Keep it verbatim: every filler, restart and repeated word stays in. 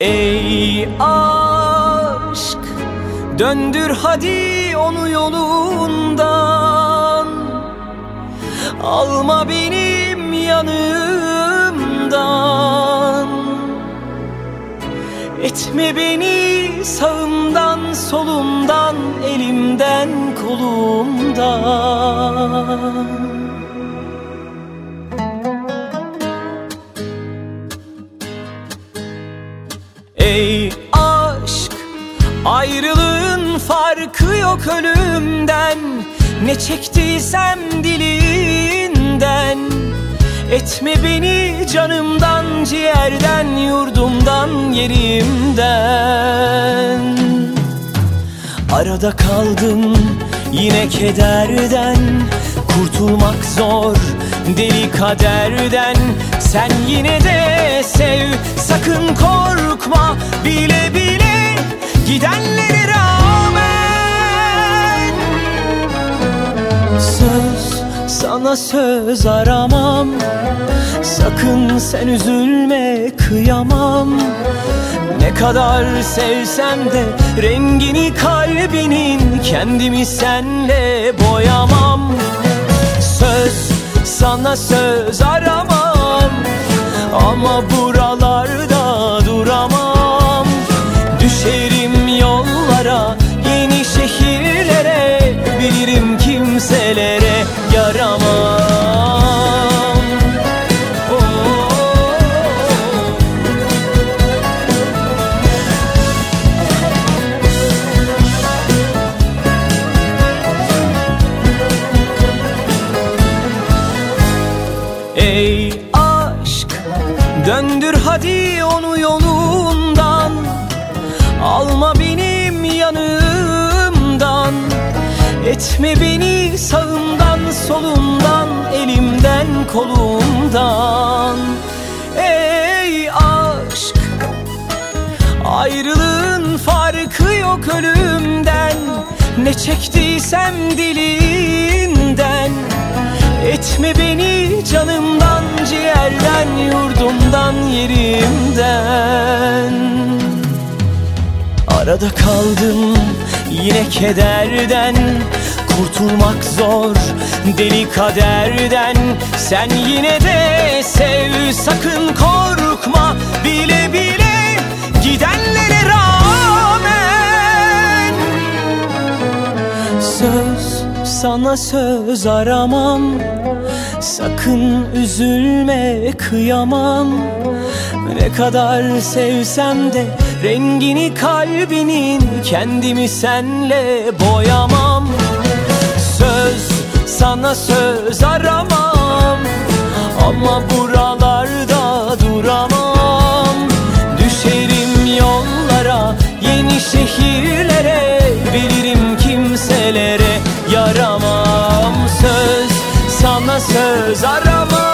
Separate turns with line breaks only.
Ey aşk, döndür hadi onu yolundan, alma benim yanımdan. Etme beni sağımdan solumdan, elimden kolumdan. Ey aşk, ayrılığın farkı yok ölümden. Ne çektiysem dilinden, etme beni canımdan, ciğerden, yurdumdan, yerimden. Arada kaldım yine kederden, kurtulmak zor deli kaderden. Sen yine de sev, sakın korkma, bile bile gidenlere rağmen. Söz, sana söz aramam, sakın sen üzülme, kıyamam. Ne kadar sevsem de rengini kalbinin, kendimi senle boyamam. Söz, sana söz aramam, ama buralarda duramam. Düşerim yollara, yeni şehirlere, bilirim kimselere yaramam. Oh. Ey aşk, döndür hadi onu yolundan, alma benim yanımdan. Etme beni sağımdan solumdan, elimden kolumdan. Ey aşk, ayrılığın farkı yok ölümden. Ne çektiysem dilinden, etme beni canımdan, ciğerden, yurdumdan, yerimden. Arada kaldım yine kederden, kurtulmak zor deli kaderden. Sen yine de sev, sakın korkma, bile bile gidenlere rağmen. Söz, sana söz aramam, sakın üzülme, kıyamam. Ne kadar sevsem de rengini kalbinin, kendimi senle boyamam. Söz, sana söz aramam, ama buralarda duramam. Düşerim yollara, yeni şehirlere, bilirim kimselere yaramam. Söz, sana söz aramam.